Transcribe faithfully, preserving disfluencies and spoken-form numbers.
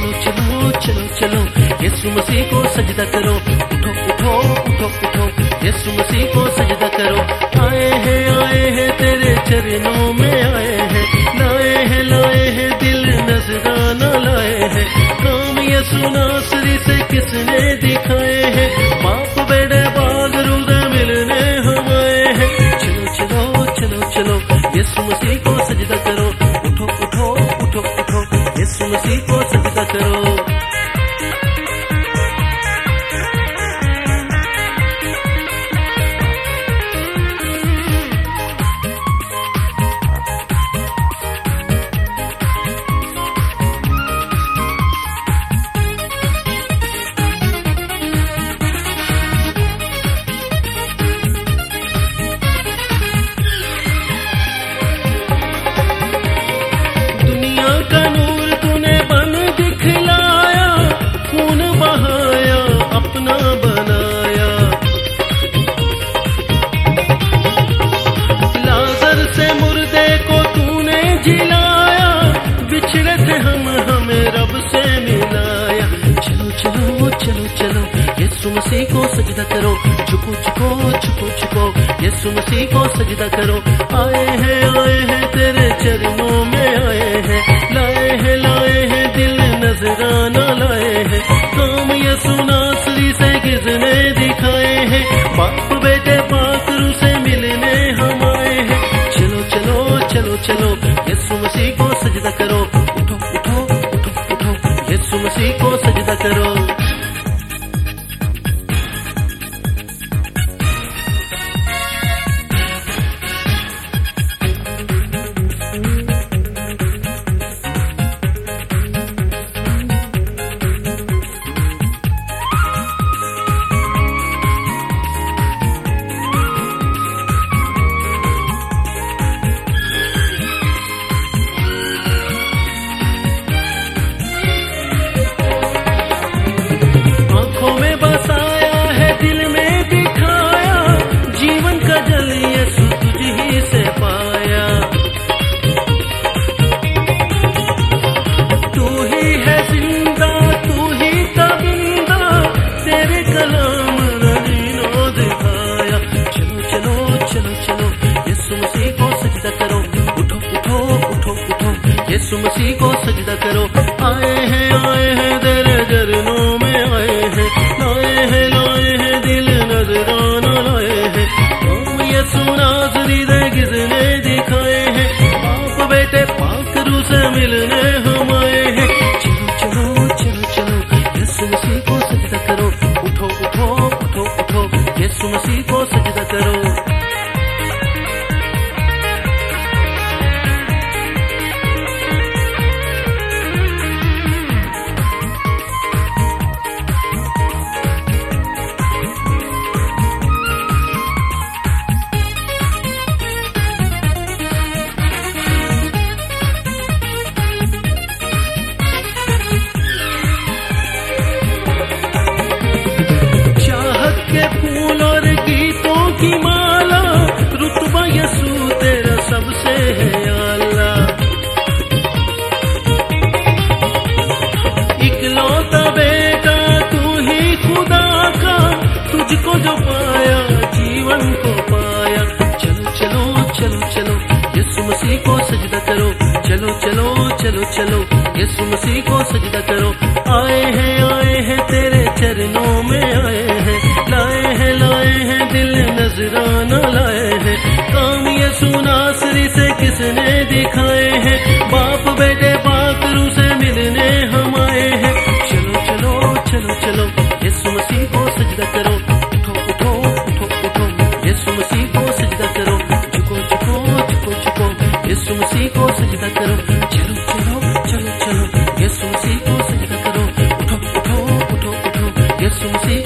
चलो चलो चलो चलो यीशु मसीह को सजदा करो। उठो उठो उठो उठो यीशु मसीह को सजदा करो। आए हैं आए हैं तेरे चरणों में आए हैं, लाए हैं लाए हैं दिल नजराना लाए हैं। काम यीशु नासरी से किसने दिखाए हैं, बाप बेटे बादरू से मिलने हम आए हैं। चलो चलो चलो चलो यीशु मसीह को सजदा करो। उठो उठो उठो उठो यीशु मसीह को सजदा करो। यीशु मसीह को सजदा करो। झुको झुको झुको झुको यीशु मसीह को सजदा करो। आए हैं आए हैं तेरे चरणों में आए हैं, लाए हैं लाए हैं दिल नजराना लाए हैं। काम यीशु नासरी से किसने दिखाए हैं, बाप बेटे पाकरू से मिलने हम आए हैं। चलो चलो चलो चलो यीशु मसीह को सजदा करो। उठो उठो उठो उठो यीशु मसीह को सजदा करो। यीशु मसीह को सजदा करो। आए हैं आए हैं तेरे चरणों में आए हैं, लाए हैं लाए हैं दिल नजराना लाए हैं। काम यीशु नासरी से किसने दिखाए हैं, बाप बेटे पाकरू से मिलने हम आए हैं। चलो चलो चलो चलो यीशु मसीह को सजदा करो। उठो उठो उठो उठो यीशु मसीह को सजदा करो। फूल और गीतों की माला रुतबा यीशु तेरा सबसे है आला। इकलौता बेटा तू ही खुदा का, तुझको जो पाया जीवन को पाया। चलो चलो चलो चलो यीशु मसीह को सजदा करो। चलो चलो चलो चलो यीशु मसीह को सजदा करो। आए हैं आए हैं तेरे चरणों में आए हैं, लाए हैं लाए हैं दिल नजराना लाए हैं। काम यीशु नासरी से किसने दिखाए हैं, बाप बेटे पाकरू से मिलने हम आए हैं। चलो चलो चलो चलो यीशु मसीह को सजदा करो। उठो उठो उठो उठो यीशु मसीह को सजदा करो। झुको झुको झुको झुको यीशु मसीह को सजदा करो। चलो चलो चलो चलो यीशु मसीह को सजदा करो। उठो उठो उठो उठो यीशु मसीह